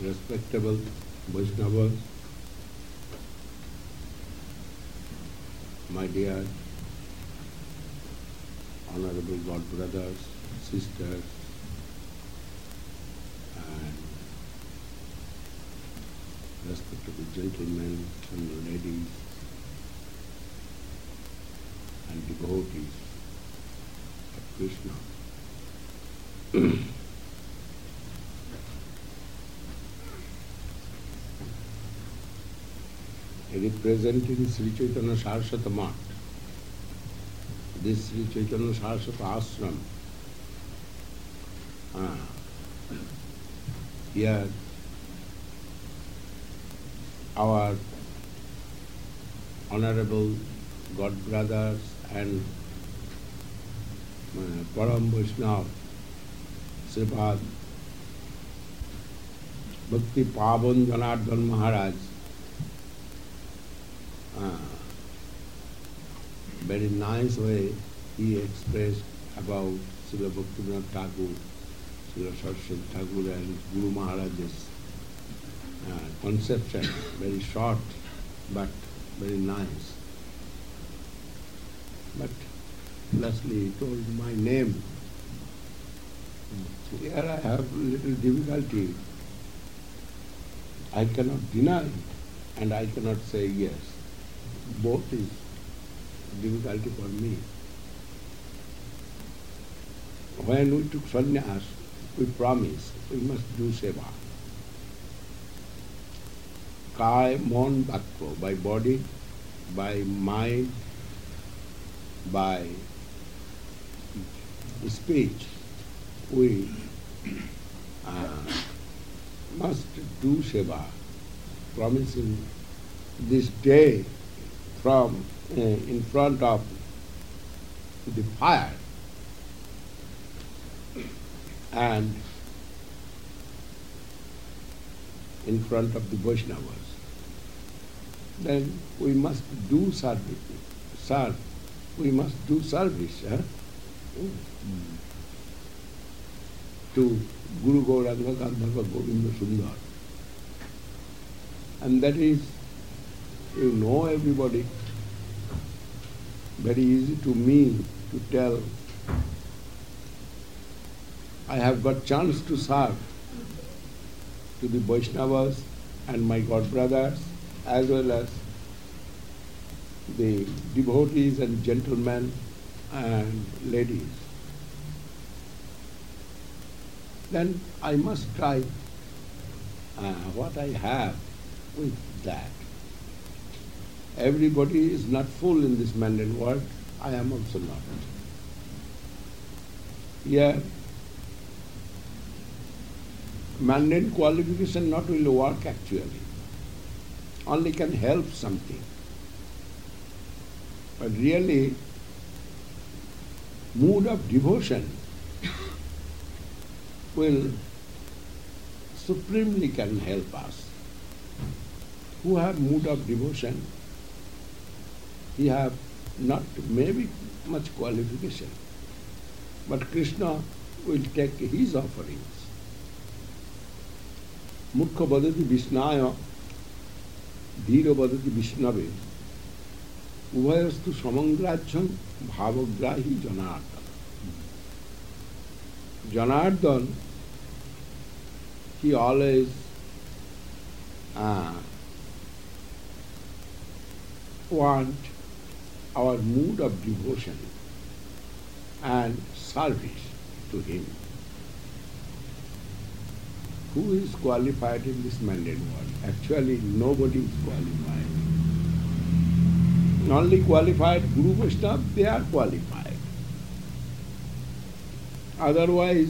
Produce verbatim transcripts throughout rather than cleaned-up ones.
respectable Vaishnavas, my dear honorable God brothers, sisters, and respectable gentlemen and ladies, and devotees of Krishna. Representing Sri Chaitanya Saraswata Math, this Sri Chaitanya Saraswata Ashram, ah, here our honorable God brothers and uh, Param Vaishnava, Sripad Bhakti Pavan Janardhan Maharaj, uh, very nice way he expressed about Srila Bhaktivinoda Thakur, Srila Saraswati Thakur and Guru Maharaj's uh, conception, very short but very nice. But lastly he told my name. Here I have little difficulty. I cannot deny it and I cannot say yes. Both is difficulty for me. When we took sannyas, we promised we must do seva. Kai, mon, bhakti, by body, by mind, by speech, we uh, must do seva, promising this day from uh, in front of the fire and in front of the Vaishnavas. Then we must do service, serve. We must do service huh? mm. to Guru Gauranga Gandharva Govinda Sundar. And that is, you know everybody, very easy to me to tell. I have got chance to serve to the Vaishnavas and my God brothers as well as the devotees and gentlemen and ladies. Then I must try uh, what I have with that. Everybody is not full in this mundane world. I am also not. Here, mundane qualification not will work actually. Only can help something. But really, mood of devotion will supremely can help us. Who have mood of devotion, he have not maybe much qualification, but Krishna will take his offerings. Mukha vadati Vishnaya, dhira vadati Vishnave, Uvayastu samangrajyam bhavagrahi Janardhan. Janardhan, he always uh, want our mood of devotion and service to him. Who is qualified in this mundane world? Actually, nobody is qualified. Only qualified Guru Vaishnava, they are qualified. Otherwise,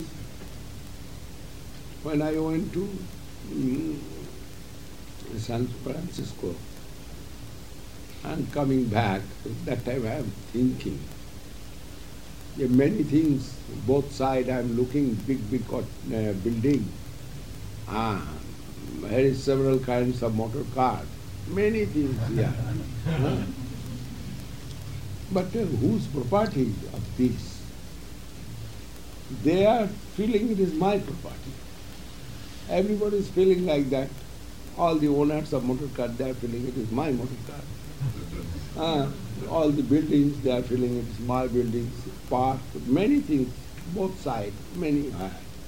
when I went to mm, San Francisco and coming back, that time I am thinking. There are many things, both sides I am looking, big, big uh, building. Ah, there is several kinds of motor cars, many things here. Huh? But uh, whose property of this? They are feeling it is my property. Everybody is feeling like that. All the owners of motor car, they are feeling it is my motor car. Uh, all the buildings, they are feeling it is my buildings, park, many things, both sides, many are.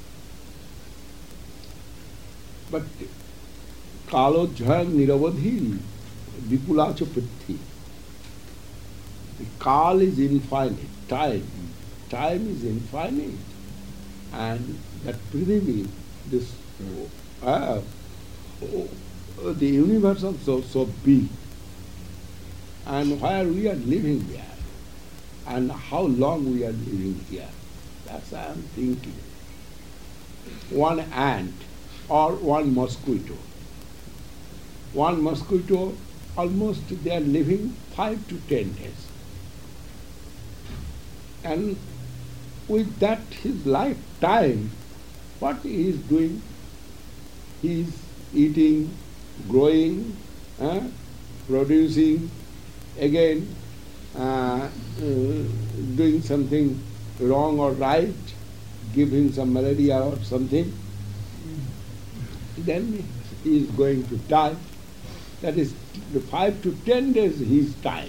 But Kalo Jhang Niravadhi, Vipulacha Prithi. The Kal is infinite, time. Time is infinite. And that Prithivi, this, uh, oh, the universe also so big. And where we are living there, and how long we are living here. That's what I am thinking. One ant or one mosquito. One mosquito, almost they are living five to ten days. And with that, his lifetime, what he is doing? He is eating, growing, uh, producing, again uh, uh, doing something wrong or right, giving some malaria or something, then he is going to die. That is the five to ten days his time.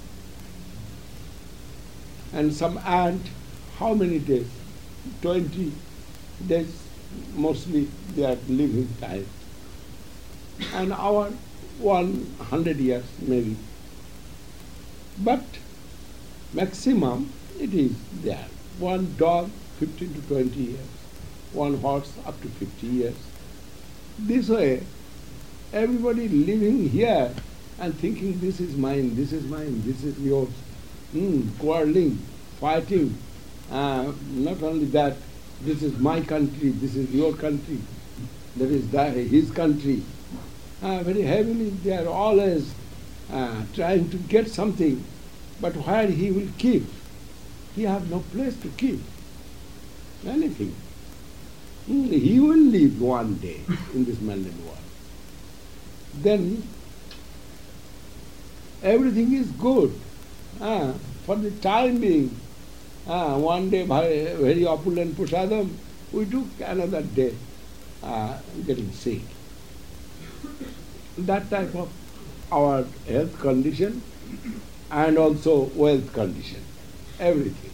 And some ant, how many days? Twenty days mostly they are living time. And our one hundred years maybe. But maximum it is there. One dog, fifteen to twenty years. One horse, up to fifty years. This way, everybody living here and thinking this is mine, this is mine, this is yours. Mm, quarreling, fighting. Uh, not only that, this is my country, this is your country, that is that, his country. Uh, very heavily, they are always uh, trying to get something, but where he will keep? He have no place to keep anything. Mm, he will live one day in this mundane world. Then everything is good. Uh, for the time being, uh, one day very, very opulent prasadam, we took another day uh, getting sick. That type of our health condition and also wealth condition, everything.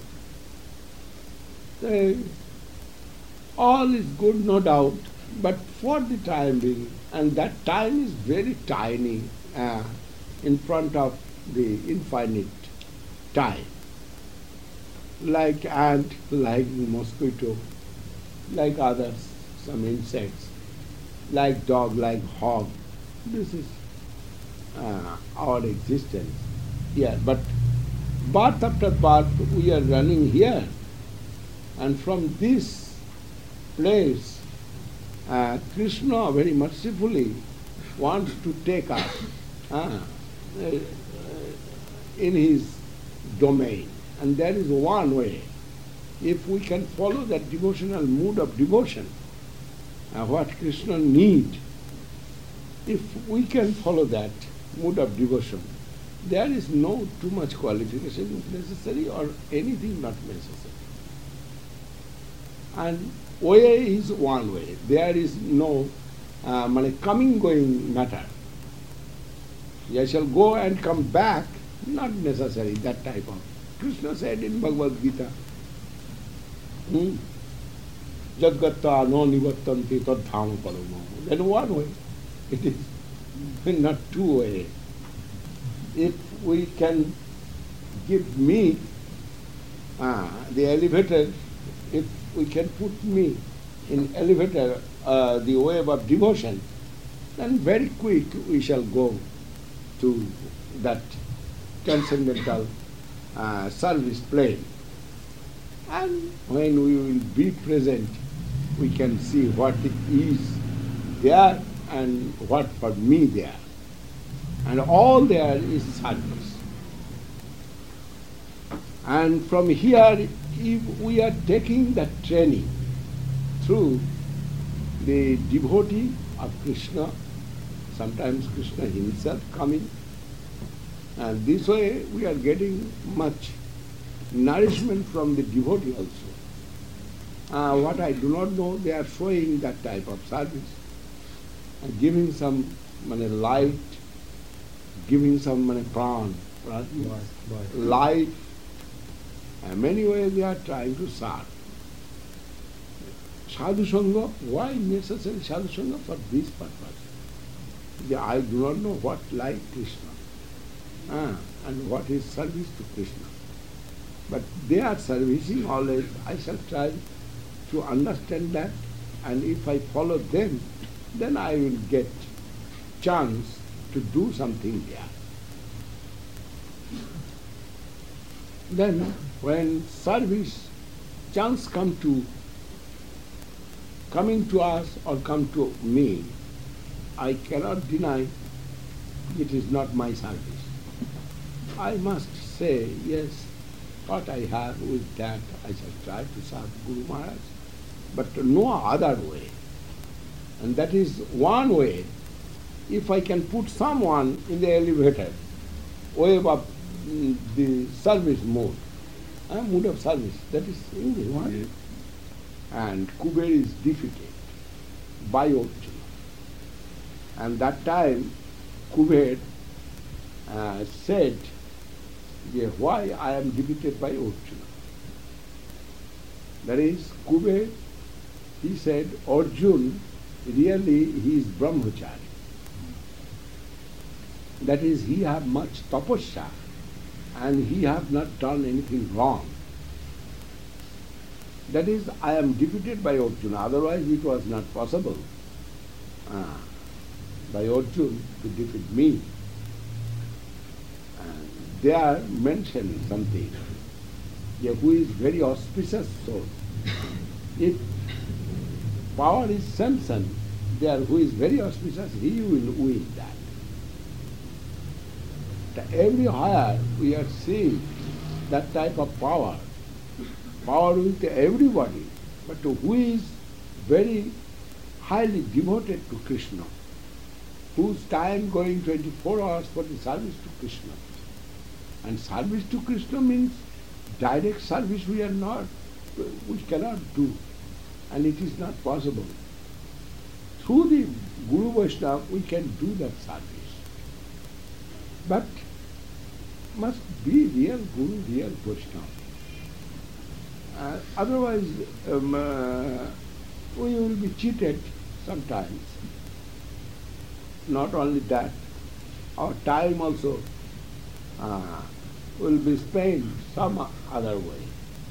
So, all is good, no doubt, but for the time being, and that time is very tiny uh, in front of the infinite time. Like ant, like mosquito, like others, some insects, like dog, like hog. This is uh, our existence here. But birth after birth, we are running here. And from this place, uh, Krishna very mercifully wants to take us uh, in his domain. And there is one way. If we can follow that devotional mood of devotion, uh, what Krishna needs, if we can follow that mood of devotion, there is no too much qualification necessary or anything not necessary. And way is one way. There is no uh, coming going matter. I shall go and come back, not necessary, that type of. Krishna said in Bhagavad Gita, hmm? Jadgatta no nivattanti tadhama paramo. Then one way. It is not two way. If we can give me uh, the elevator, if we can put me in elevator, uh, the wave of devotion, then very quick we shall go to that transcendental uh, service plane. And when we will be present, we can see what it is there and what for me there. And all there is service. And from here, if we are taking that training through the devotee of Krishna, sometimes Krishna himself coming, and this way we are getting much nourishment from the devotee also. uh, what I do not know, they are showing that type of service and giving some mane, light, giving some mane, pran, pran Life, life. life. And many ways they are trying to serve. Sadhu Sangha, why necessary Sadhu Sangha? For this purpose. The, I do not know what like Krishna ah, and what is service to Krishna. But they are servicing always. I shall try to understand that, and if I follow them, then I will get chance to do something there. Then when service chance come to coming to us or come to me, I cannot deny it is not my service. I must say, yes, what I have with that I shall try to serve Guru Maharaj, but no other way. And that is one way. If I can put someone in the elevator, way above mm, the service mode, uh, mode of service, that is English one. Yes. And Kuber is defeated by Arjuna. And that time Kuber uh, said, yeah, why I am defeated by Arjuna? That is, Kuber, he said, Arjuna, really he is brahmachari. That is, he have much tapasya and he have not done anything wrong. That is, I am defeated by Arjuna, otherwise it was not possible uh, by Arjuna to defeat me. And they are mentioning something, yeah, who is very auspicious soul. If power is Samson, there who is very auspicious, he will win that. The everywhere we are seeing that type of power, power with everybody, but who is very highly devoted to Krishna, whose time going twenty-four hours for the service to Krishna. And service to Krishna means direct service we are not, we cannot do, and it is not possible. Through the Guru Vaishnava we can do that service. But must be real Guru, real Vaishnava. Uh, otherwise, um, uh, we will be cheated sometimes. Not only that, our time also uh, will be spent some other way.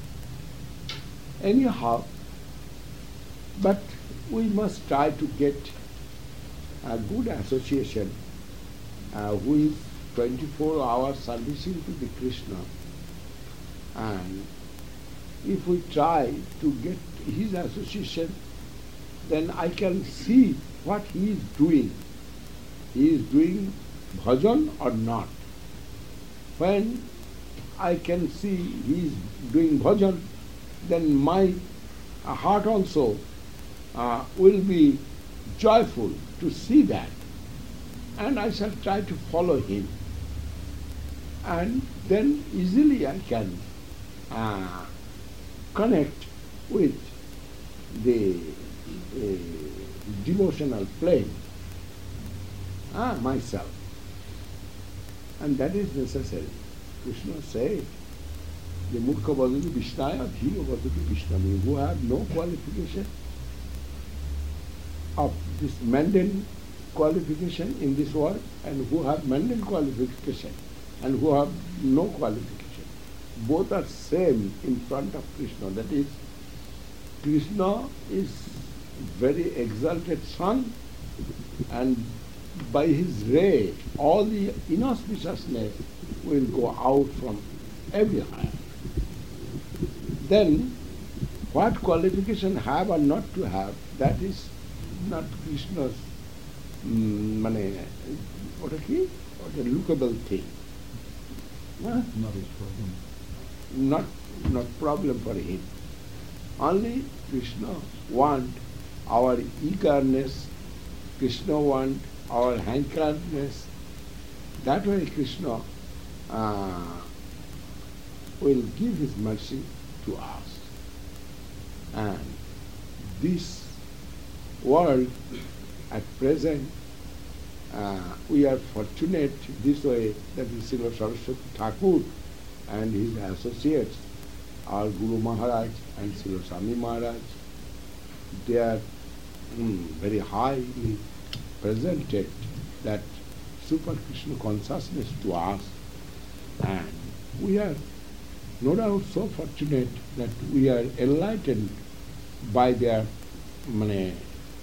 Anyhow, but we must try to get a good association uh, with twenty-four hours servicing to the Krishna, and if we try to get his association, then I can see what he is doing. He is doing bhajan or not. When I can see he is doing bhajan, then my uh, heart also uh, will be joyful to see that, and I shall try to follow him. And then easily I can uh, connect with the uh, devotional plane, ah, myself. And that is necessary. Krishna said, the mukha vadatu vishnaya dhiyo vadatu vishnami, who have no qualification of this mundane qualification in this world, and who have mundane qualification, and who have no qualification. Both are same in front of Krishna. That is, Krishna is very exalted sun, and by his ray all the inauspiciousness will go out from everywhere. Then what qualification have or not to have, that is not Krishna's um, mane, what a key, what a lookable thing. Huh? Not his problem. Not, not problem for him. Only Krishna want our eagerness, Krishna want our hankeredness. That way Krishna uh, will give his mercy to us. And this world at present, uh, we are fortunate this way that Srila Saraswati Thakur and his associates, our Guru Maharaj and Srila Swami Maharaj, they are mm, very highly presented that Super Krishna consciousness to us, and we are no doubt so fortunate that we are enlightened by their mane,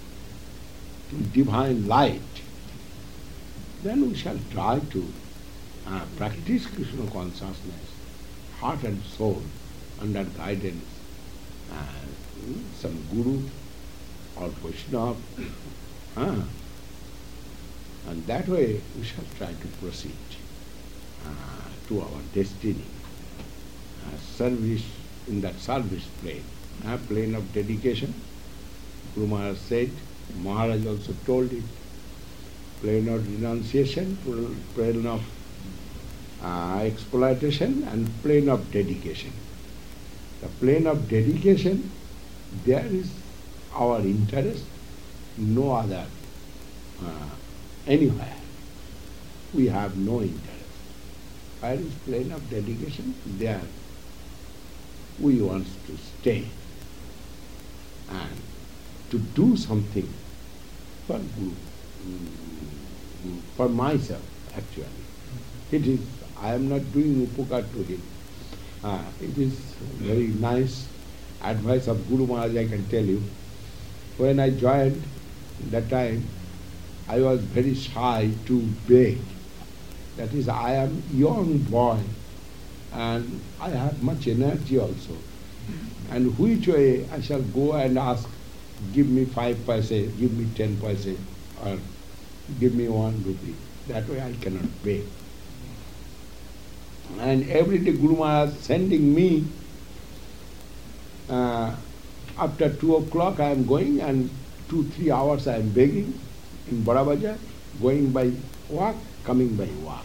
divine light. Then we shall try to uh, practice Krishna consciousness, heart and soul, under guidance, uh, some Guru or Vaishnava. Uh, and that way we shall try to proceed uh, to our destiny. Uh, service in that service plane, uh, plane of dedication. Guru Maharaj said, Maharaj also told it, plane of renunciation, plane of uh, exploitation, and plane of dedication. The plane of dedication, there is our interest, no other, uh, anywhere. We have no interest. Where is plane of dedication? There we want to stay and to do something for Guru, for myself actually. It is, I am not doing upakar to him. Uh, it is very nice advice of Guru Maharaj, I can tell you. When I joined that time, I was very shy to beg. That is, I am young boy and I have much energy also. And which way I shall go and ask, give me five paise, give me ten paise, or give me one rupee. That way I cannot beg. And every day Guru Maharaj sending me, uh, after two o'clock I am going, and two, three hours I am begging in Bada Bazar, going by walk, coming by walk.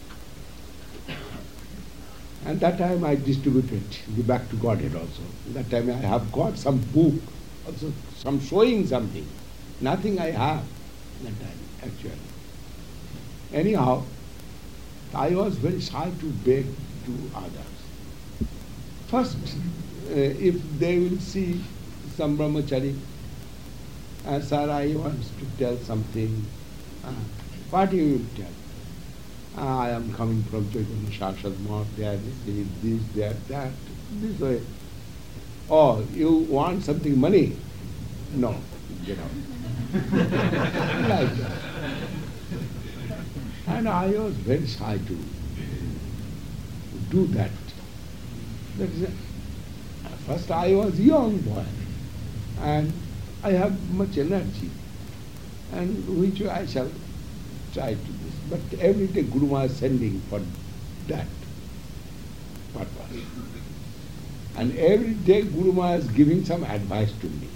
And that time I distributed the Back to Godhead also. That time I have got some book, also some showing something. Nothing I have that time actually. Anyhow, I was very shy to beg to others. First, uh, if they will see some brahmachari, uh, sir, I want to tell something. Uh, what you will tell? Uh, I am coming from Chaitanya Shashad Math, there, this, this, that, that, this way. Oh, you want something money? No, get out. Like that. And I was very shy to do that. That is, first I was young boy, and I have much energy, and which I shall try to do. But every day Guru Maharaj is sending for that purpose. And every day Guru Maharaj is giving some advice to me.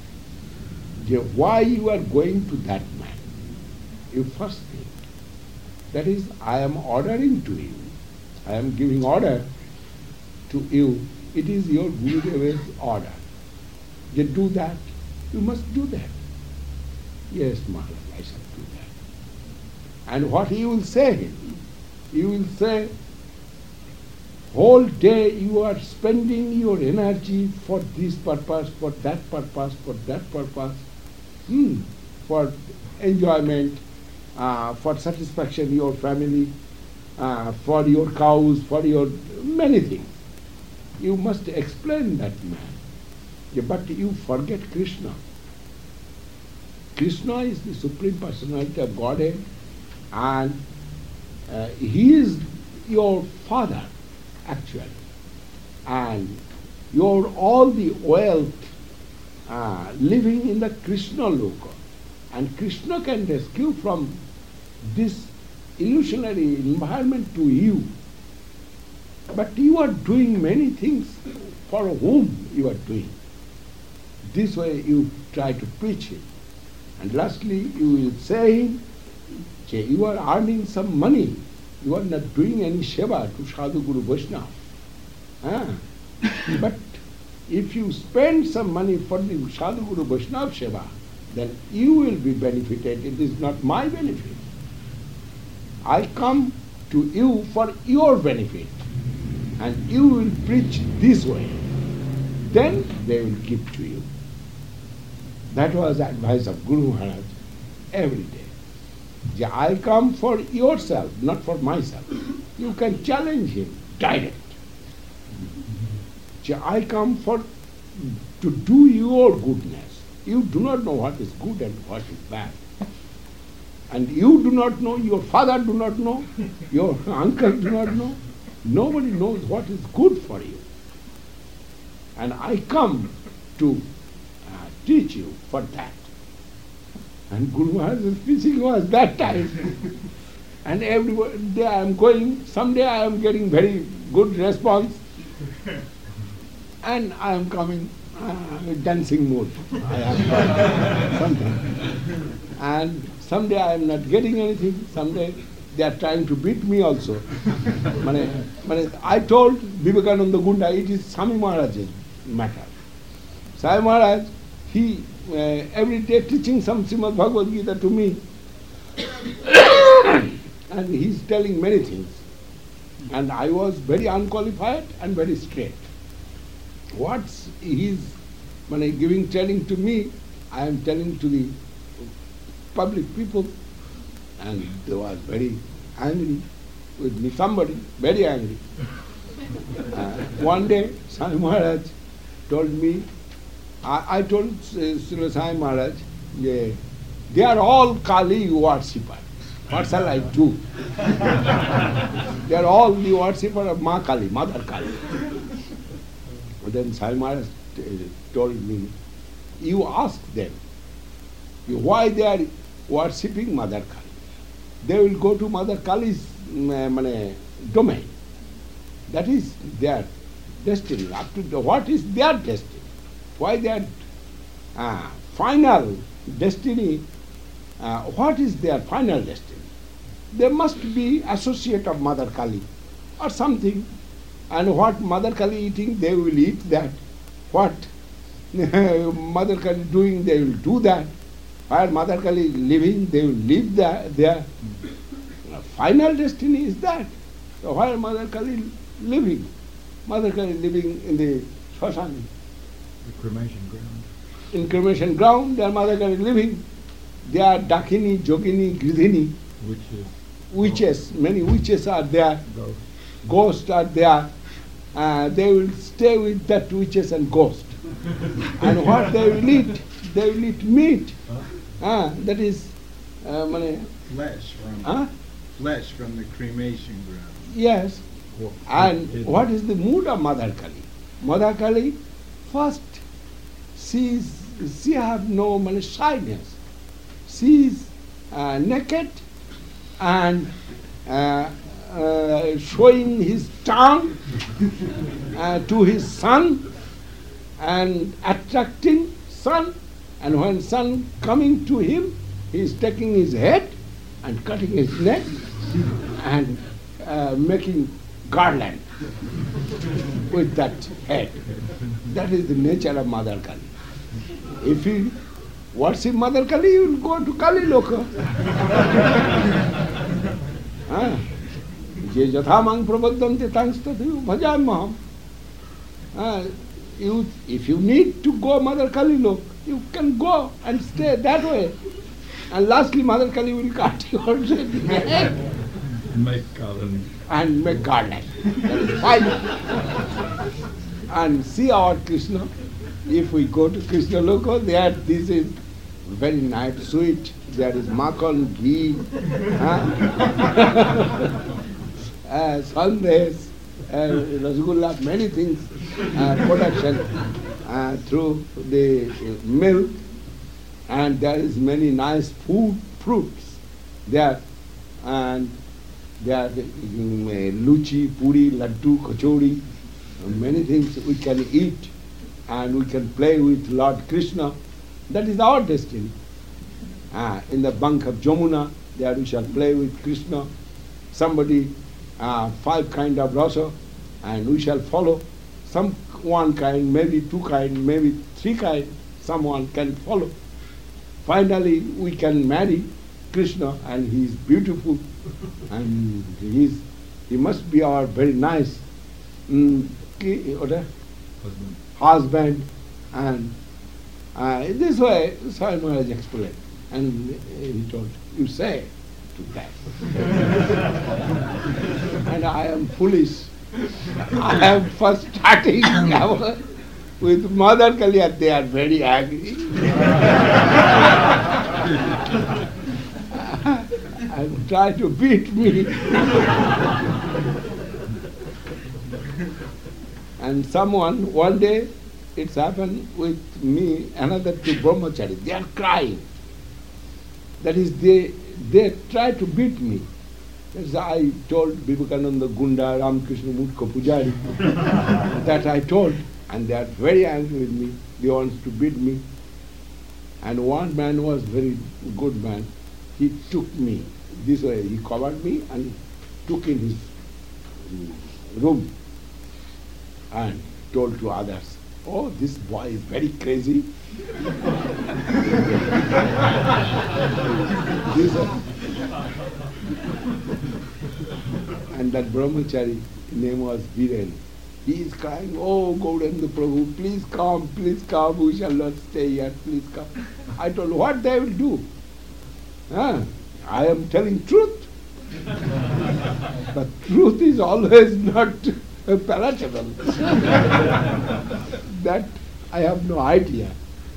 Why you are going to that man? You first think. That is, I am ordering to you. I am giving order to you. It is your Gurudeva's order. You do that. You must do that. Yes, Maharaj, I shall do that. And what he will say? He will say, whole day you are spending your energy for this purpose, for that purpose, for that purpose, hmm, for enjoyment, uh, for satisfaction your family, uh, for your cows, for your many things. You must explain that man. Yeah, but you forget Krishna. Krishna is the Supreme Personality of Godhead, and uh, he is your father actually, and your all the wealth uh, living in the Krishna loka, and Krishna can rescue from this illusionary environment to you. But you are doing many things for whom you are doing. This way you try to preach him, and lastly you will say him, okay, you are earning some money, you are not doing any seva to Sadhu Guru Vaishnava. Ah. But if you spend some money for the Sadhu Guru Vaishnava Seva, then you will be benefited. It is not my benefit. I come to you for your benefit, and you will preach this way. Then they will give to you. That was the advice of Guru Maharaj every day. Yeah, I come for yourself, not for myself. You can challenge him direct. Yeah, I come for to do your goodness. You do not know what is good and what is bad. And you do not know, your father do not know, your uncle do not know. Nobody knows what is good for you. And I come to uh, teach you for that. And Guru Maharaj's preaching was that time. And every day I am going, someday I am getting very good response. And I am coming uh, dancing mood. I am something. And someday I am not getting anything. Someday they are trying to beat me also. Mane, mane, I told Vivekananda Gunda, it is Swami Maharaj's matter. Swami Maharaj, he uh, every day teaching some Srimad Bhagavad Gita to me. And he is telling many things. And I was very unqualified and very straight. What he is mane, giving, telling to me, I am telling to the public people. And they was very angry with me, somebody, very angry. Uh, one day, Swami Maharaj told me, I, I told uh, Srila Swami Maharaj, yeah, they are all Kali worshippers. What shall I do? They are all the worshippers of Ma Kali, Mother Kali. But then Swami Maharaj told me, you ask them, why they are worshipping Mother Kali. They will go to Mother Kali's uh, domain. That is their destiny. Up to the, what is their destiny? Why their uh, final destiny? Uh, what is their final destiny? They must be associate of Mother Kali or something. And what Mother Kali eating, they will eat that. What Mother Kali doing, they will do that. Where Mother Kali living, they will live there. Their final destiny is that. So where Mother Kali living? Mother Kali living in the Shasani. The cremation ground. In cremation ground, their Mother Kali living. They are Dakini, Jogini, Gridhini. Witches. Witches. Many witches are there. Ghosts. Ghosts are there. Uh, they will stay with that witches and ghosts. And what they will eat? They will eat meat. Huh? Ah, that is uh, mane, Flesh from huh? flesh from the cremation ground. Yes. Well, And it- what is the mood of Mother Kali? Mother Kali, first, she is, she have no mane, shyness. She is uh, naked and uh, uh, showing his tongue uh, to his son and attracting son. And when son coming to him, he is taking his head and cutting his neck and uh, making garland with that head. That is the nature of Mother Kali. If he worship Mother Kali, he will go to Kali Loka. Ah, Je jatha mang prabodhante tangstathu bhajamaham. Ah, you, if you need to go Mother Kali Lok, you can go and stay that way. And lastly, Mother Kali will cut your head Make colony. and make garland. That is fine. And see our Krishna. If we go to Krishna Loka, there this is very nice, sweet. There is makhan, ghee, huh? uh, sandesh, uh, rasgulla, many things, uh, production uh, through the uh, milk. And there is many nice food, fruits there. And there are um, uh, luchi, puri, laddu, kachori, uh, many things we can eat. And we can play with Lord Krishna. That is our destiny. Ah, in the bank of Jamuna, there we shall play with Krishna. Somebody, uh, five kind of rasa, and we shall follow. some one kind, maybe two kind, maybe three kind, someone can follow. Finally, we can marry Krishna, and he is beautiful, and he is, he must be our very nice mm, ki- what, uh, Husband. husband, and uh, this way Swami Maharaj explained, and he told, you say to that. And I am foolish. I am first starting now with Mother Kalia, they are very angry. And try to beat me. And someone, one day, it's happened with me, another two brahmachari, they are crying. That is, they they try to beat me. As I told Vivekananda Gunda, Ramakrishna Murtha Pujari, that I told, and they are very angry with me. They want to beat me. And one man was very good man. He took me this way. He covered me and took in his room and told to others, oh, this boy is very crazy. This way. And that brahmachari, name was Viren. He is crying, oh, Gauranga Prabhu, please come, please come, we shall not stay here, please come. I told, what they will do? Huh? I am telling truth. But truth is always not palatable. That I have no idea.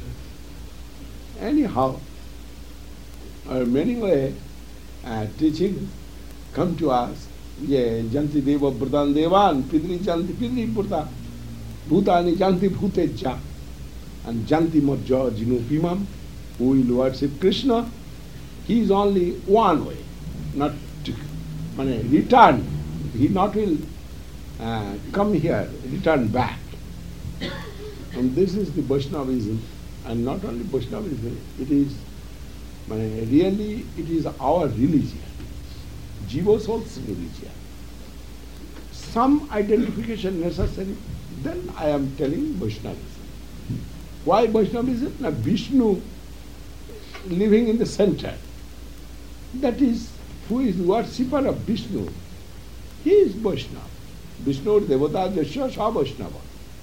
Anyhow, uh, many way uh, teaching come to us. ये janti deva brutan devan, pidri janti pidri bruta, bhutani janti bhuteja, and janti morja jinupimam, who will worship Krishna. He is only one way, not to, mane, return. He not will uh, come here, return back. And this is the Vaishnavism, and not only Vaishnavism, it is, mane, really it is our religion. Jiva soul's religion. Some identification necessary, then I am telling Vaishnavism. Why Vaishnavism? Now Vishnu living in the center. That is, who is worshipper of Vishnu. He is Vaishnava. Vishnu Devata Jasya Sa Vaishnava.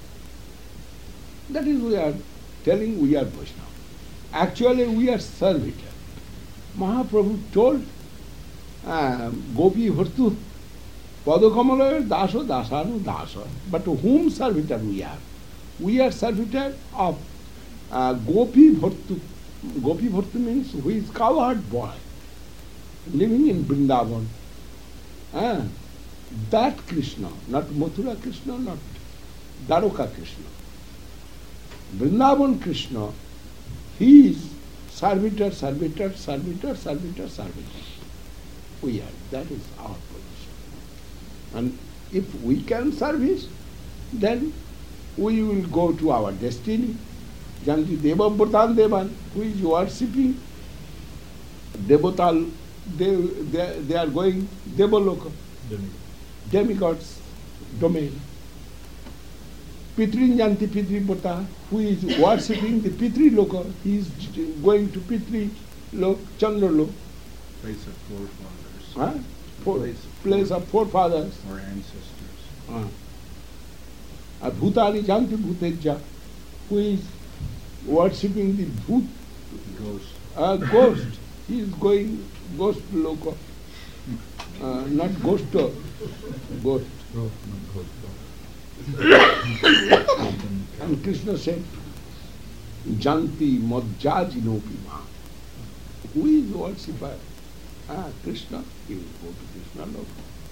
That is, we are telling we are Vaishnava. Actually, we are servitor. Mahaprabhu told Uh, Gopi Bhartu, Padakamala Daso Dasanu Dasa. But to whom servitor we are? We are servitor of uh, Gopi Bhartu. Gopi Bhartu means who is cowherd boy, living in Vrindavan. Uh, that Krishna, not Mathura Krishna, not Dwaraka Krishna. Vrindavan Krishna, he is servitor, servitor, servitor, servitor, servitor. We are. That is our position. And if we can service, then we will go to our destiny. Janti Deva Bhutan Devan, who is worshipping Devatal, they, they, they are going Devaloka, demigods domain. Pitrin Janti Pitri Bhuta, who is worshipping the Pitri Loka, he is going to Pitri Lok, Chandra Lok. Place of forefathers. Huh? For, Place, place of forefathers. or ancestors. Uh, uh, Bhutani Janti Bhuteja, who is worshipping the Bhut, Ghost. uh, ghost. He is going ghost loka. Uh, not ghost, uh, ghost. Oh, not close. And Krishna said, Janti Madhyajinopima. Who is worshipper? Ah, Krishna, you will go to Krishna loka.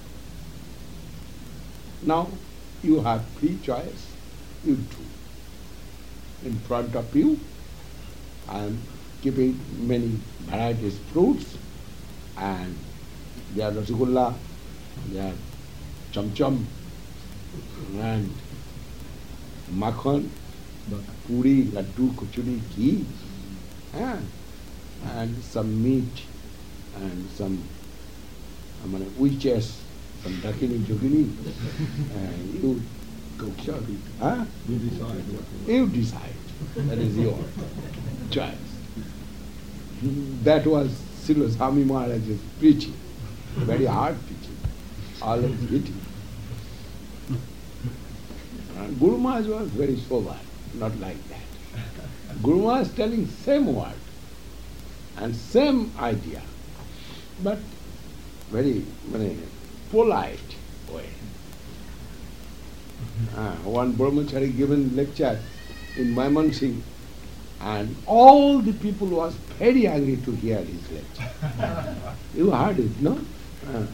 Now you have free choice, you do. In front of you, I am keeping many varieties fruits, and there are rasgulla, there are cham cham, and makhan, puri, laddu, kuchuri, ghee, ah, and some meat, and some I mean, witches, some dakini, jogini, and you Sure. Huh? You decide what to You decide. That is your choice. That was Srila Swami Maharaj's preaching. Very hard preaching. Always hitting. And Guru Maharaj was very sober, not like that. Guru Maharaj telling same word and same idea, but very, very polite way. Uh, one Brahmachari given lecture in Maimansingh, and all the people was very angry to hear his lecture. You heard it, no? Uh.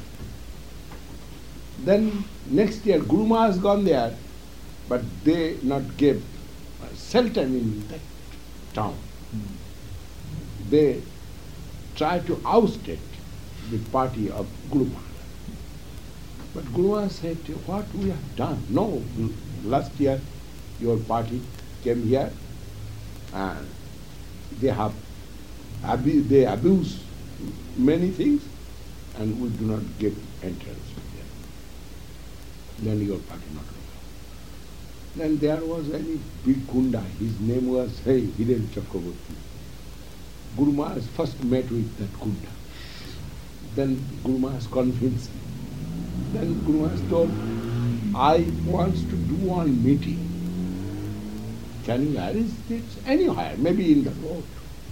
Then next year Guru Maharaj gone there, but they not gave shelter in that town. They tried to oust it, the party of Guru Maharaj. But Guru Maharaj said, what we have done? No, last year your party came here and they have abu- they abuse many things and we do not give entrance to them. Then your party not will come. Then there was a big Gunda, his name was hey, Hiren Chakraborty. Guru Maharaj first met with that Gunda. Then Guru Maharaj convinced him. Then Guru Maharaj told, I want to do one meeting. Can you arrange this anywhere, maybe in the road?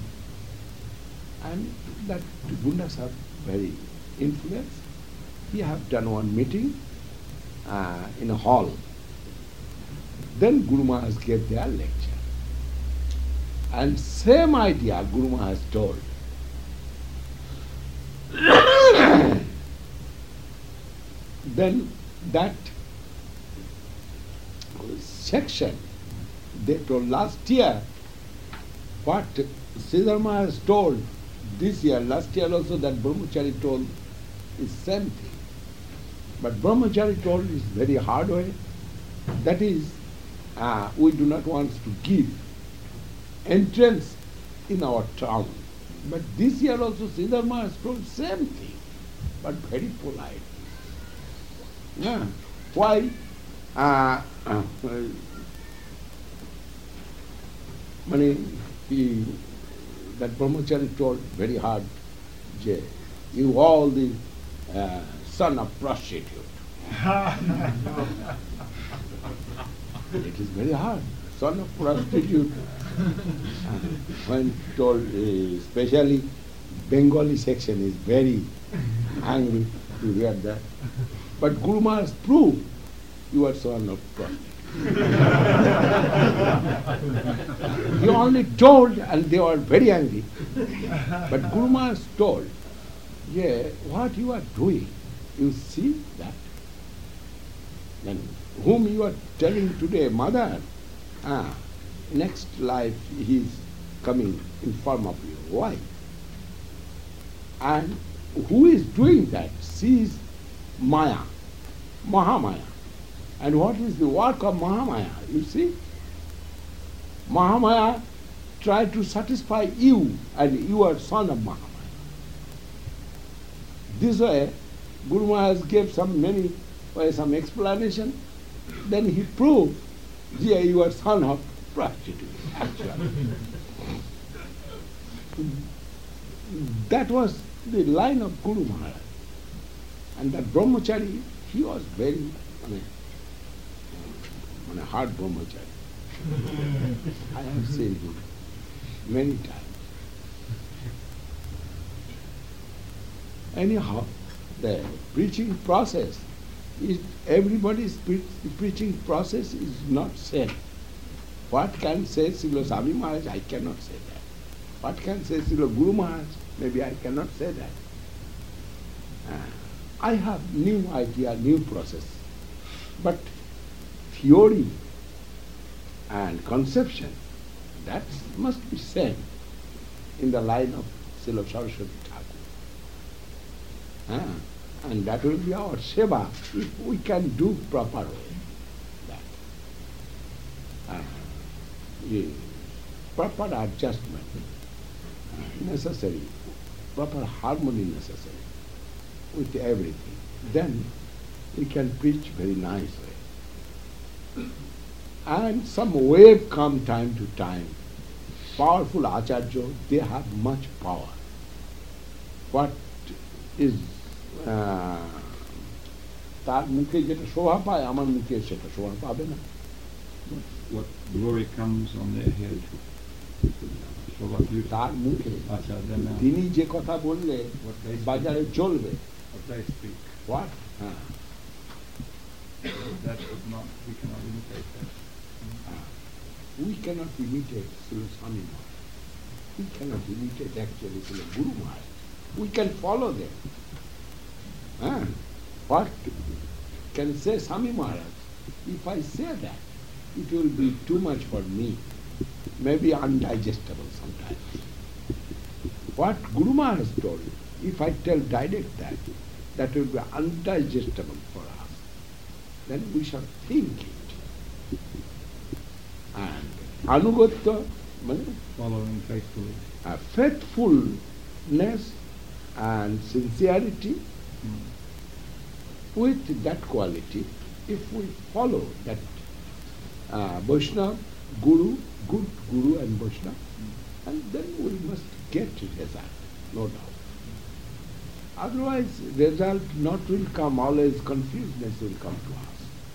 And that Gundas are very influenced. He have done one meeting uh, in a hall. Then Guru Maharaj gave their lecture. And same idea Guru Maharaj told. Then that section, they told last year, what Sridhar Maharaj told this year, last year also that Brahmachari told is same thing. But Brahmachari told is very hard way. That is, uh, we do not want to give entrance in our town. But this year also Sridhar Maharaj told same thing, but very polite. Yeah. Why? Uh, uh, Mani, he, that Brahmachari told very hard, Jay, you all the uh, son of prostitute. It is very hard, son of prostitute. uh, when told, uh, especially Bengali section is very angry to hear that. But Guru Maharaj proved you are son of prostitute. He only told and they were very angry. But Guru Maharaj told, yeah, what you are doing, you see that? Then whom you are telling today, mother, ah, next life he is coming in form of your wife. And who is doing that? She is Maya, Mahamaya. And what is the work of Mahamaya? You see? Mahamaya tried to satisfy you, and you are son of Mahamaya. This way, Guru Maharaj gave some many, well, some explanation. Then he proved, yeah, you are son of prostitute, actually. That was the line of Guru Maharaj. And that Brahmachari, he was very, I mean, on a hard Brahmachari. I have seen him many times. Anyhow, the preaching process, is, everybody's pre- preaching process is not same. What can say Srila Swami Maharaj? I cannot say that. What can say Srila Guru Maharaj? Maybe I cannot say that. Uh, I have new idea, new process. But theory and conception, that must be same in the line of Srila Saraswati Thakur. Ah, and that will be our seva if we can do proper way. That. Ah, yeah, proper adjustment uh, necessary, proper harmony necessary with everything. Then we can preach very nice way. And some wave come time to time. Powerful acharya, they have much power. What is uh, তার মুখে যেটা শোভা পায় আমার মুখে সেটা শোভা পাবে না। What glory comes on their head. তার মুখে আচ্ছা, then now, তিনি যে কথা বললে what they speak, বাজারে চলবে। what they speak, What? হ্যাঁ। that is not, we cannot imitate that. Uh, we cannot imitate Srila Swami Maharaj. We cannot imitate actually Srila Guru Maharaj. We can follow them. Uh, what can say Swami Maharaj? If I say that, it will be too much for me, maybe undigestible sometimes. What Guru Maharaj told, if I tell direct that, that will be undigestible for us. Then we shall think it. And anugatya, Following faithfully. uh, faithfulness and sincerity, Mm. with that quality, if we follow that uh, Vaishnava, Guru, good Guru and Vaishnava, and then we must get result, no doubt. Otherwise, result not will come, always confusedness will come to us.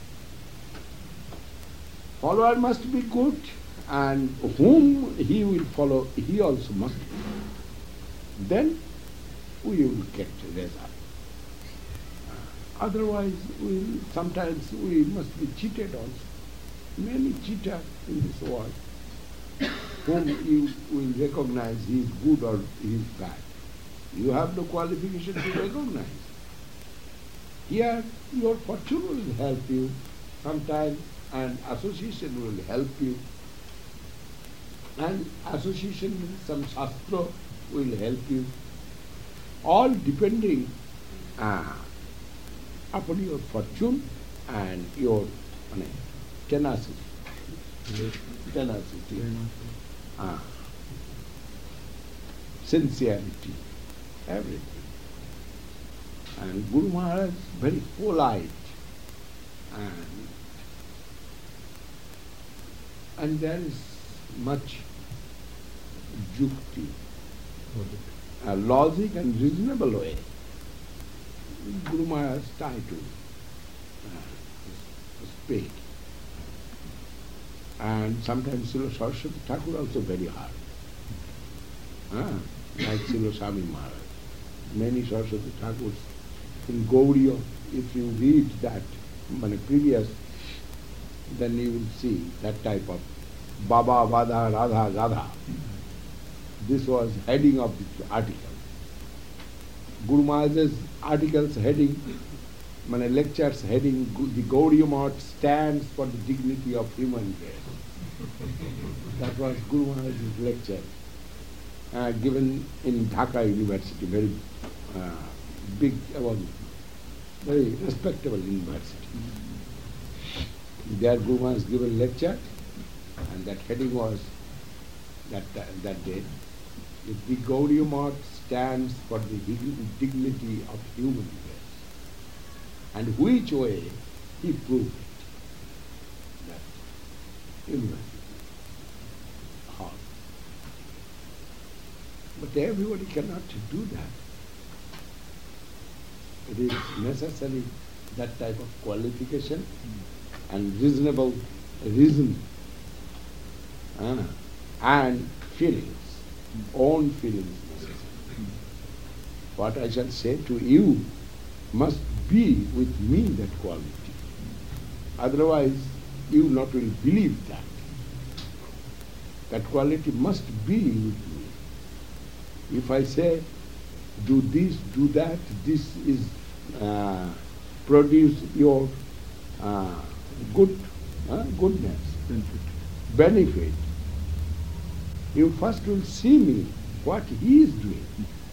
Follower must be good, and whom he will follow, he also must be. Then we will get result. Otherwise, we sometimes we must be cheated also. Many cheaters in this world, whom you will recognize he is good or he is bad. You have no qualification to recognize. Here, your fortune will help you sometimes, and association will help you. And association with some shastra will help you. All depending uh, upon your fortune and your uh, tenacity. Tenacity. Uh, sincerity. Everything. And Guru Maharaj very polite, and and there is much yukti, a logic and reasonable way. Guru Maharaj try to uh, speak. And sometimes Srila Saraswati Thakur also very hard. Ah, like Srila Swami Maharaj. Many Saraswati Thakurs in Gauriya, if you read that, many previous, then you will see that type of Baba, Vada, Radha, Gadha. This was heading of the article. Guru Maharaj's articles heading, many lectures heading, the Gaudiya Math stands for the dignity of human race. That was Guru Maharaj's lecture, uh, given in Dhaka University, very uh, big, uh, very respectable university. There Guru Maharaj given lecture, and that heading was that uh, that day, if the Gaudiya Math stands for the dig- dignity of human race, and which way he proved it. That university. How? But everybody cannot do that. It is necessary that type of qualification and reasonable reason uh, and feelings, own feelings necessary. What I shall say to you must be with me that quality. Otherwise, you not will believe that. That quality must be with me. If I say, do this, do that, this is uh, produce your uh, good uh, goodness, Benefit. benefit. You first will see me, what he is doing.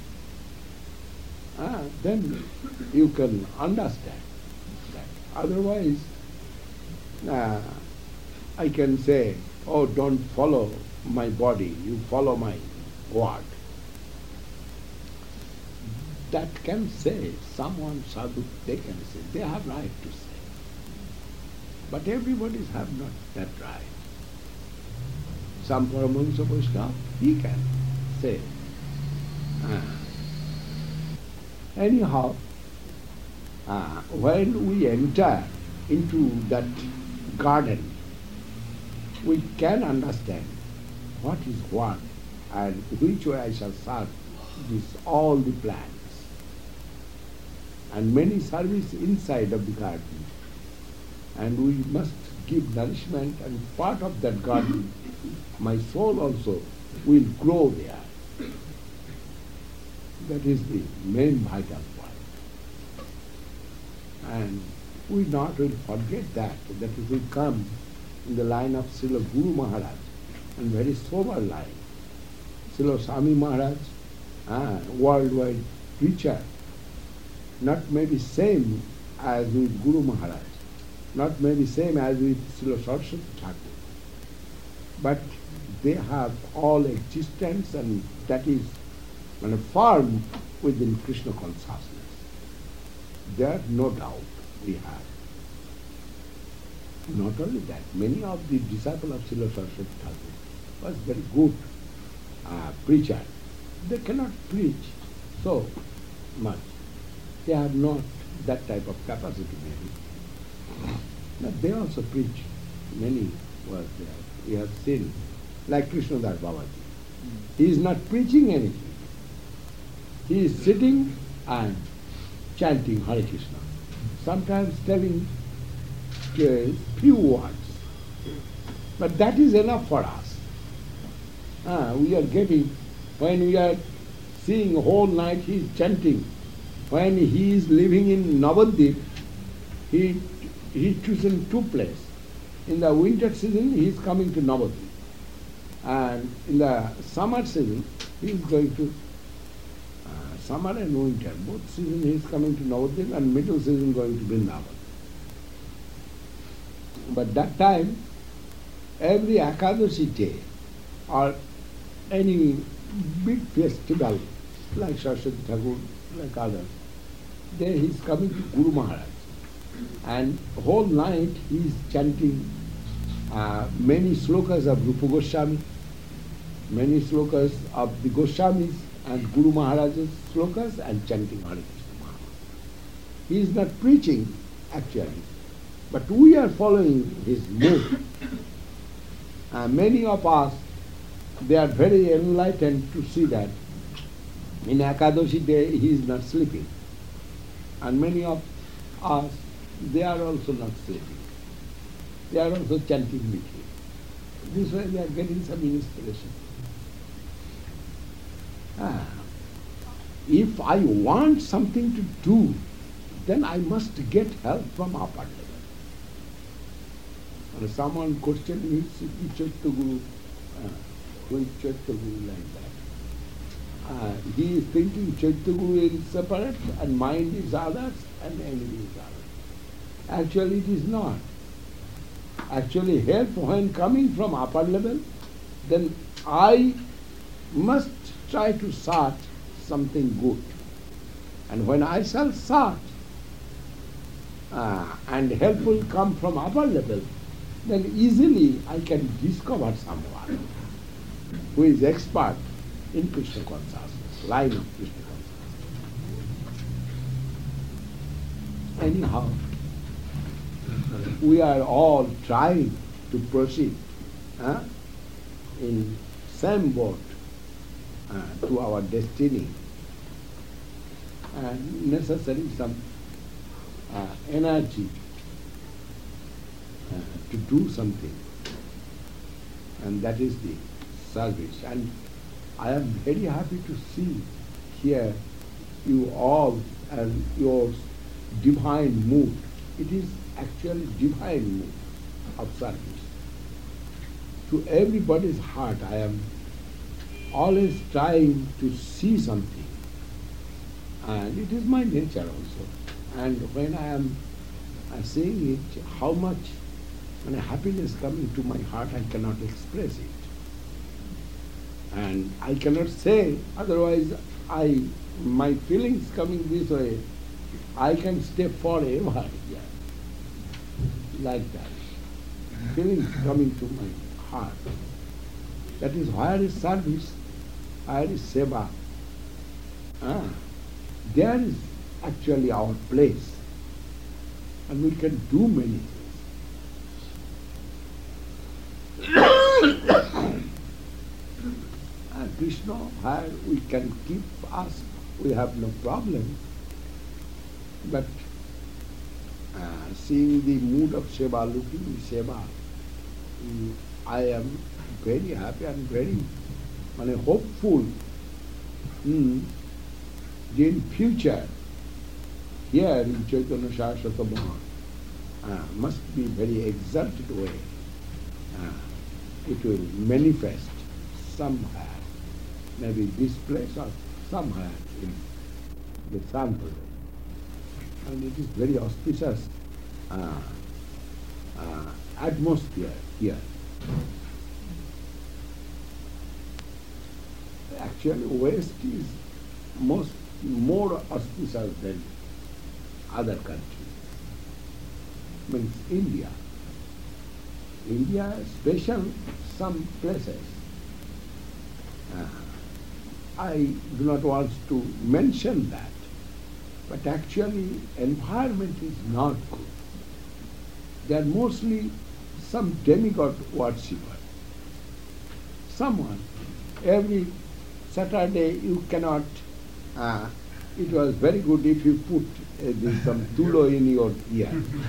Ah, then you can understand that. Otherwise, uh, I can say, oh, don't follow my body, you follow my word. That can say, someone sadhu, they can say, they have right to say. But everybody have not that right. Some Paramahansa Vaishnava, he can say. Ah. Anyhow, ah, when we enter into that garden, we can understand what is what and which way I shall serve this, all the plants. And many service inside of the garden. And we must give nourishment, and part of that garden, my soul also will grow there. That is the main vital point. And we not will forget that, that if we come in the line of Srila Guru Maharaj, and very sober line, Srila Swami Maharaj, ah, worldwide preacher, not maybe same as with Guru Maharaj, not maybe same as with Srila Saraswati Thakur, but they have all existence, and that is uh, firm within Krishna consciousness. There no doubt we have. Not only that, many of the disciples of Srila Saraswati Thakur was very good uh, preacher. They cannot preach so much. They have not that type of capacity maybe. But they also preach. Many were there. We have seen, like Krishnadas Babaji. He is not preaching anything. He is sitting and chanting Hare Krishna. Sometimes telling uh, few words. But that is enough for us. Ah, we are getting, when we are seeing whole night he is chanting. When he is living in Navadvip, he he chosen two places. In the winter season, he is coming to Navadvip. And in the summer season, he is going to, uh, summer and winter, both seasons he is coming to Navadvip, and middle season going to Vrindavan. But that time, every Ekadashi day, or any big festival, like Saraswati Thakur, like others, there he is coming to Guru Maharaj. And whole night he is chanting uh, many slokas of Rupa Goswami, many slokas of the Goswamis and Guru Maharaj's slokas, and chanting Hare Krishna Mahamantra. He is not preaching actually, but we are following his mood. Uh, many of us, they are very enlightened to see that in Ekadashi day he is not sleeping. And many of us, they are also not sleeping. They are also chanting with him. This way we are getting some inspiration. Ah, if I want something to do, then I must get help from upper level. And someone questioned me, Chaitya Guru, uh, who is Chaitya Guru like that? Uh, he is thinking Chaitya Guru is separate and mind is others and enemy is others. Actually it is not. Actually help when coming from upper level, then I must try to search something good. And when I shall search uh, and help will come from upper level, then easily I can discover someone who is expert in Krishna consciousness, line of Krishna consciousness. Anyhow, we are all trying to proceed uh, in same boat uh, to our destiny, and necessary some uh, energy uh, to do something, and that is the service. And I am very happy to see here you all and your divine mood. It is actually divine mood of service. To everybody's heart I am always trying to see something, and it is my nature also. And when I am uh, seeing it, how much when happiness coming to my heart, I cannot express it. And I cannot say, otherwise I, my feelings coming this way, I can stay forever here, like that. feelings coming to my heart. That is, where is service, where is seva? Ah, there is actually our place, and we can do many things. And Krishna, where we can keep us, we have no problem. But uh, seeing the mood of seva, looking seva, mm, I am very happy and very uh, hopeful. Mm, in future, here in Chaitanya Saraswata Maha, uh, must be very exalted way. Uh, it will manifest somewhere, maybe this place or somewhere in the sample. And it is very auspicious uh, uh, atmosphere here. Actually, West is most more auspicious than other countries. Means India. India special some places. Uh, I do not want to mention that, but actually environment is not good. They are mostly some demigod worshipper. Someone, every Saturday you cannot, uh, it was very good if you put uh, this, some tulo in your ear.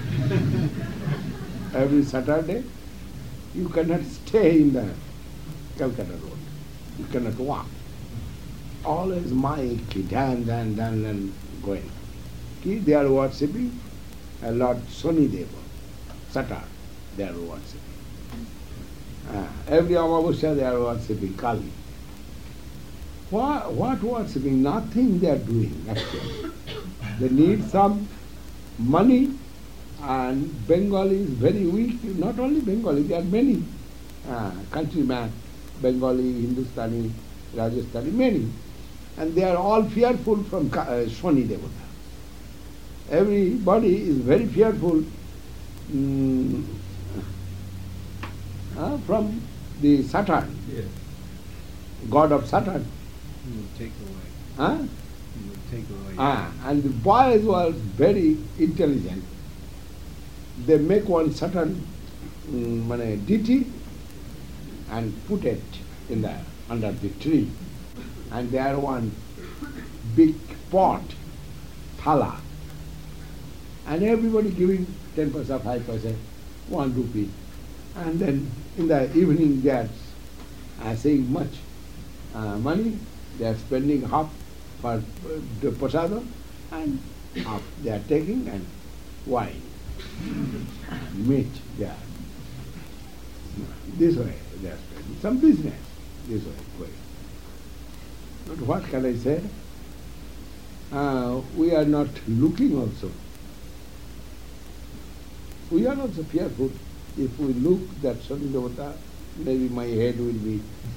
Every Saturday you cannot stay in the Calcutta road. You cannot walk. Always mic, dan, dan, dan, and going. They are worshipping uh, Lord Sonideva, Saturn, they are worshipping. Uh, every Amavasya they are worshipping Kali. What, what worshipping? Nothing they are doing actually. They need some money, and Bengali is very weak. Not only Bengali, there are many uh, countrymen, Bengali, Hindustani, Rajasthani, many. And they are all fearful from uh, Shoni Devata. Everybody is very fearful mm, uh, from the Saturn, Yes. god of Saturn. He will take away. Huh? He will take away. Ah, and the boys were very intelligent. They make one Saturn um, mane, deity and put it in the under the tree. And there one big pot, thala. And everybody giving ten percent, five percent, one rupee. And then in the evening they are uh, saying much uh, money, they are spending half for uh, the prasadam and half they are taking, and wine, and meat they are. This way they are spending. Some business, this way going. But what can I say? Uh, we are not looking also. We are also fearful. If we look that Shani Devata, maybe my head will be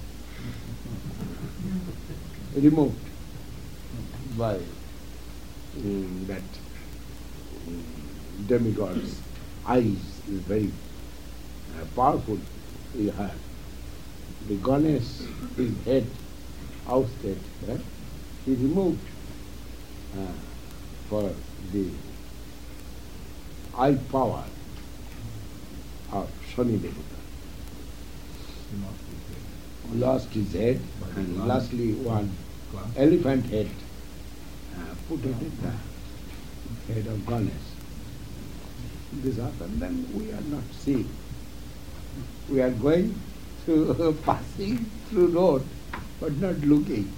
removed by um, that um, demigod's eyes is very uh, powerful. We have the Ganesh, his head ousted, right? He removed uh, for the eye power of Shani Devata. He must be dead. Lost his head, By the and glass. lastly one Glass. elephant head uh, put it in the head of Ganesh. This happened, then we are not seeing. We are going through, passing through road, but not looking.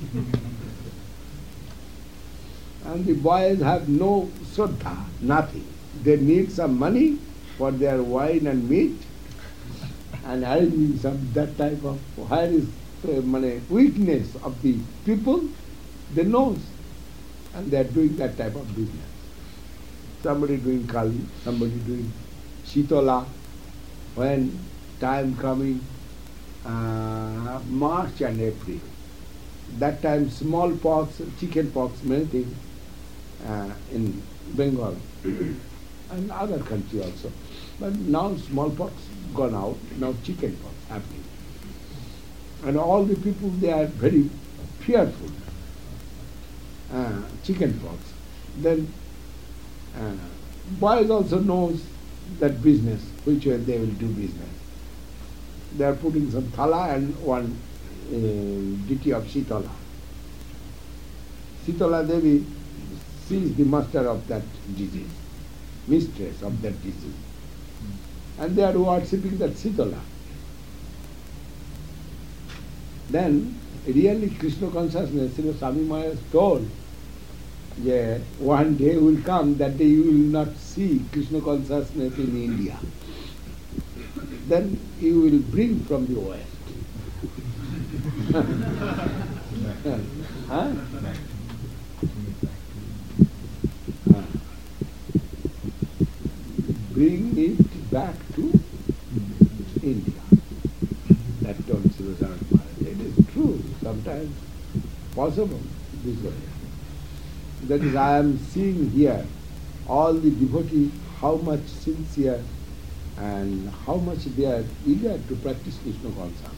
And the boys have no shraddha, nothing. They need some money for their wine and meat, and arranging some that type of, where is uh, money, weakness of the people, they know, and they are doing that type of business. Somebody doing Kali, somebody doing Shitola. When time coming, uh, March and April, that time smallpox, chicken pox, many things uh, in Bengal and other country also. But now smallpox gone out, now chickenpox happening. And all the people, they are very fearful. Uh, chickenpox. Then uh, boys also knows that business, which way they will do business. They are putting some thala and one uh, ditty of Sitala. Sitala Devi, she is the master of that disease, mistress of that disease. And they are worshipping that Sitala. Then, really Krishna consciousness, you know, Swami Maharaj told, yeah, one day will come, that day you will not see Krishna consciousness in India. Then you will bring from the West. huh? Huh. Bring it back to India. That told Sri Swami Maharaj. It is true, sometimes possible this way. That is, I am seeing here all the devotees, how much sincere and how much they are eager to practice Krishna consciousness.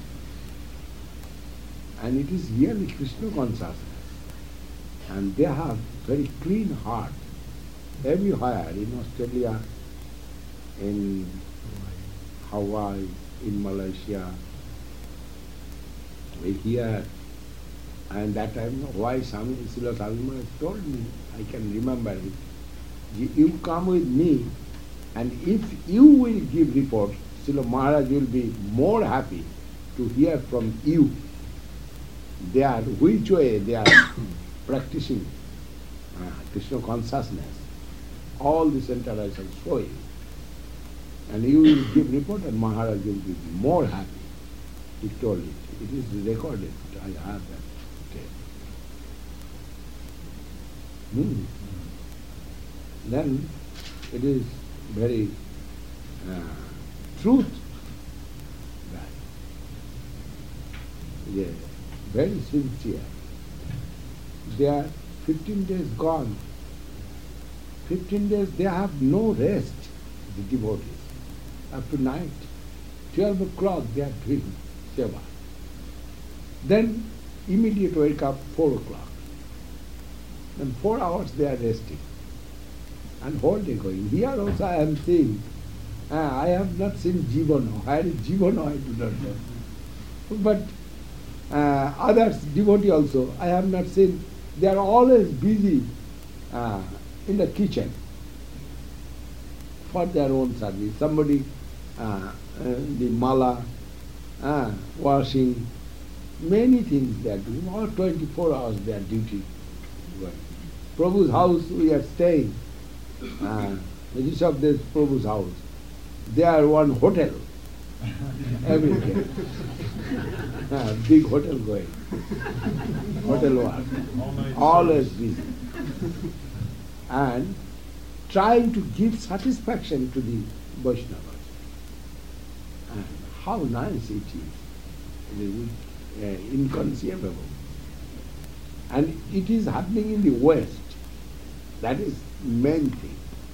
And it is really Krishna consciousness. And they have very clean heart. Everywhere, in Australia, in Hawaii, in Malaysia, here, and that time, why Swami Srila Swami Maharaj told me, I can remember it. You, you come with me, and if you will give report, Srila Maharaj will be more happy to hear from you. They are, which way they are practicing uh, Krishna consciousness. All the center I shall show you. And you will give report and Maharaj will be more happy. He told it. It is recorded. I have that. Okay. Hmm. Then it is very uh, truth that yeah, very sincere. They are fifteen days gone. Fifteen days they have no rest, the devotees. Up to night, twelve o'clock they are doing seva. Then immediate wake up four o'clock. Then four hours they are resting. And whole day going. Here also I am seeing, uh, I have not seen Jivano. Where is Jivano I do not know. But uh, others, devotee also, I have not seen. They are always busy uh, in the kitchen for their own service. Somebody, uh, uh, the mala, uh, washing, many things they are doing. All twenty-four hours their duty. Prabhu's house we are staying. Uh, Rishabh Dev's Prabhu's house. They are one hotel every day. uh, big hotel going. Hotel work. Always busy. And trying to give satisfaction to the Vaishnavas. And how nice it is. It is uh, inconceivable. And it is happening in the West. That is main thing.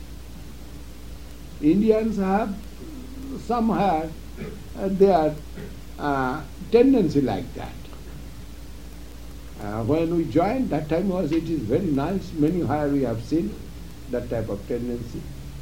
Indians have somehow uh, their uh, tendency like that. Uh, when we joined, that time was, it is very nice, many higher we have seen that type of tendency.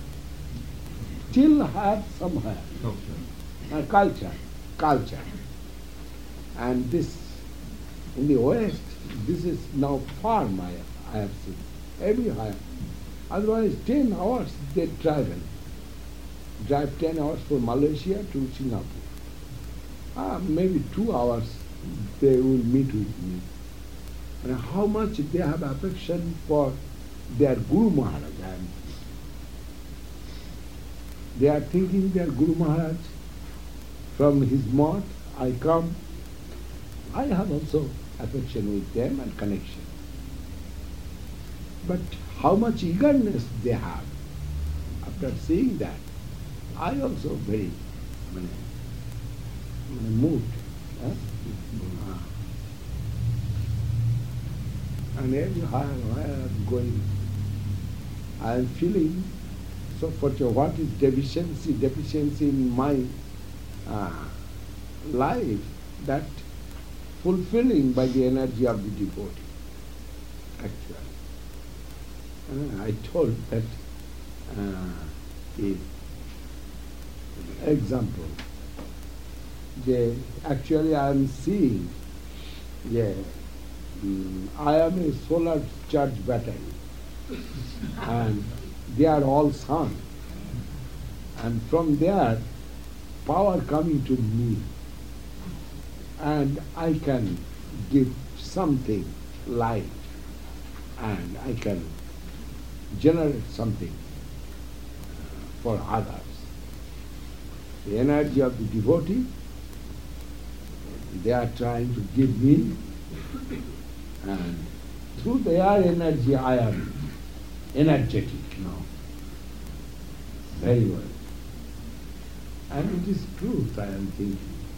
Still have somehow uh, culture, culture. And this, in the West, this is now farm I, I have seen, everywhere. Otherwise, ten hours they travel. Drive ten hours from Malaysia to Singapore. Ah, maybe two hours they will meet with me. And how much they have affection for their Guru Maharaj. And they are thinking their Guru Maharaj, from his mouth I come. I have also affection with them and connection. But how much eagerness they have. After seeing that, I also very I mean, I mean, moved. Huh? Uh, and every higher, higher I'm going, I am feeling So for you, what is deficiency? Deficiency in my uh, life, that fulfilling by the energy of the devotee, actually. Uh, I told that uh, if, example, the, actually I am seeing, yeah, mm, I am a solar charge battery and they are all sun. And from there, power coming to me, and I can give something light, and I can generate something for others. The energy of the devotee, they are trying to give me, and through their energy I am energetic now. Very well. And it is truth, I am thinking.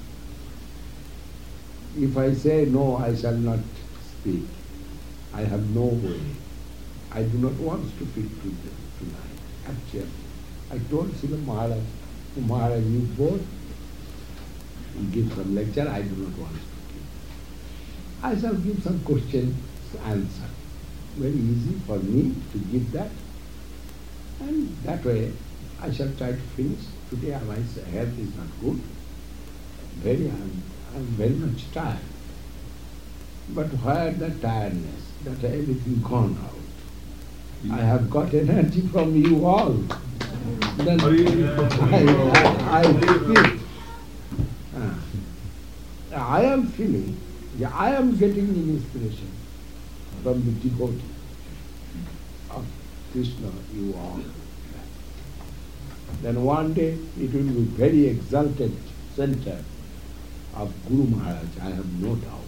If I say no, I shall not speak. I have no way. I do not want to speak to them tonight. Actually, I told Srila Maharaj, Maharaj, you both give some lecture, I do not want to give. I shall give some questions, answer. Very easy for me to give that. And that way, I shall try to finish. Today my health is not good. Very, I am I am very much tired. But where the tiredness? That everything gone out. I have got energy from you all. Then I, I, I feel. Uh, I am feeling, yeah, I am getting inspiration from the devotee of Krishna, you all. Then one day it will be very exalted center of Guru Maharaj, I have no doubt.